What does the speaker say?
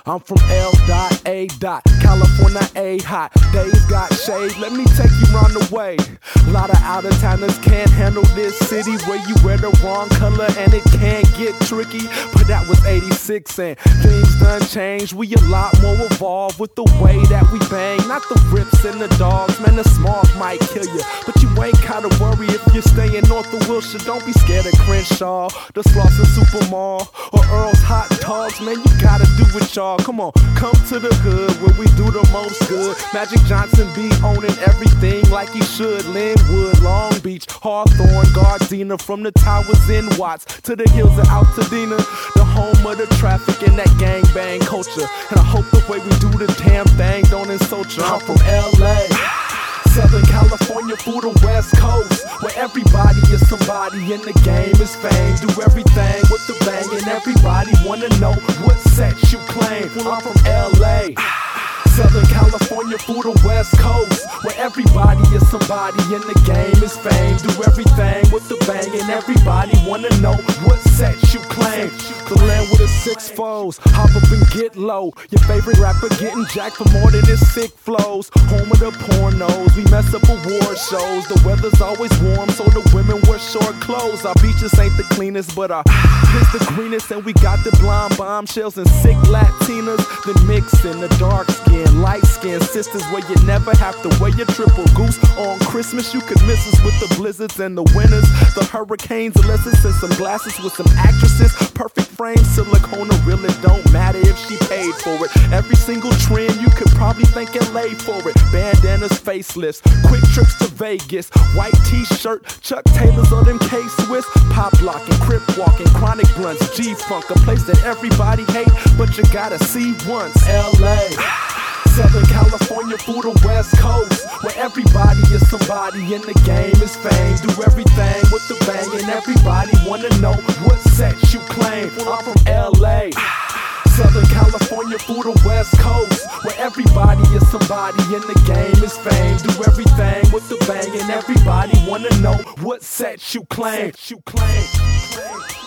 I'm from L.A. California A hot. Days got shade, let me take you round the way. A lot of out-of-towners can't handle this city where you wear the wrong color and it can get tricky. But that was 86 and things done changed. We a lot more evolved with the way that we bang. Not the rips and the dogs, man, the smog might kill you. But you ain't gotta worry if you're staying north of Wilshire. Don't be scared of Crenshaw, the Slauson Super Mall, or Earl's Hot Dogs. Man, you gotta do it, y'all. Come on, come to the hood where we do the most good. Magic Johnson be owning everything like he should. Linwood, Long Beach, Hawthorne, Gardena, from the towers in Watts to the hills of Altadena, the home of the traffic and that gangbang culture. And I hope the way we do the damn thing don't insult you. I'm from LA, Southern California through the West Coast, where everybody is somebody and the game is fame. Do everything with the bang and everybody wanna know what sets you claim. Well, I'm from LA, Southern California through the West Coast, where everybody is somebody and the game is fame. Do everything with the bang and everybody wanna know what sets you claim. The land with the 6 foes, hop up and get low. Your favorite rapper getting jacked for more than his sick flows. Home of the pornos, we mess up award shows. The weather's always warm, so the women wear short clothes. Our beaches ain't the cleanest, but our is the greenest. And we got the blonde bombshells and sick Latinas. Then mix in the dark skin, light skin sisters, where you never have to wear your triple goose on Christmas. You could miss us with the blizzards and the winters, the hurricanes, unless it's in some glasses with some actresses. Perfect frame, silicone, really don't matter if she paid for it. Every single trend you could probably thank LA for it. Bandanas, facelifts, quick trips to Vegas, white t-shirt, Chuck Taylors or them K-Swiss, pop locking, crip walking, chronic blunts, G-funk, a place that everybody hate, but you gotta see once. LA, Southern California through the West Coast, where everybody is somebody and the game is fame. Do everything with the bang and everybody wanna know what sets you claim. Well, I'm from LA, Southern California through the West Coast, where everybody is somebody and the game is fame. Do everything with the bang and everybody wanna know what sets you claim.